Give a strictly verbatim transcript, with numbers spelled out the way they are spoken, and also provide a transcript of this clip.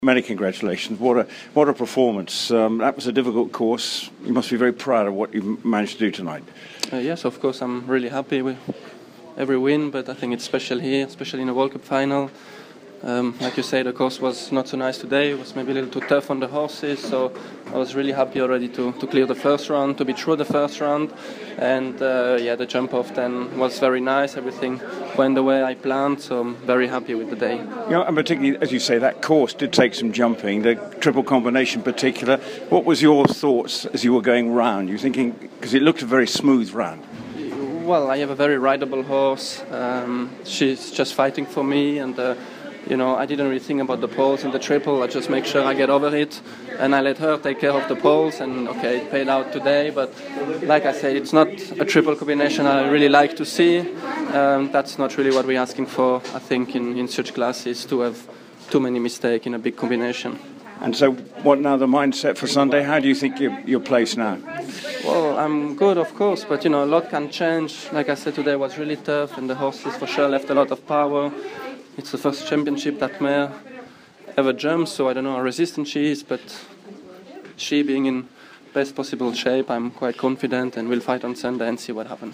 Many congratulations. What a what a performance. Um, that was a difficult course. You must be very proud of what you managed to do tonight. Uh, yes, of course, I'm really happy with every win, but I think it's special here, especially in a World Cup final. Um, like you say, the course was not so nice today. It was maybe a little too tough on the horses, so I was really happy already to, to clear the first round, to be through the first round. And uh, yeah, the jump off then was very nice. Everything went the way I planned, so I'm very happy with the day. You know, and particularly, as you say, that course did take some jumping, the triple combination in particular. What was your thoughts as you were going round? You thinking, because it looked a very smooth round. Well, I have a very rideable horse. Um, she's just fighting for me, and uh, you know, I didn't really think about the poles and the triple. I just make sure I get over it, and I let her take care of the poles. And okay, it paid out today. But like I said, it's not a triple combination I really like to see. Um, that's not really what we're asking for. I think in, in such classes to have too many mistakes in a big combination. And so, what now the mindset for Sunday? How do you think you're, you're placed now? Well, I'm good, of course, but you know, a lot can change. Like I said, today was really tough, and the horses for sure left a lot of power. It's the first championship that mare ever jumps, so I don't know how resistant she is, but she being in best possible shape, I'm quite confident, and we'll fight on Sunday and see what happens.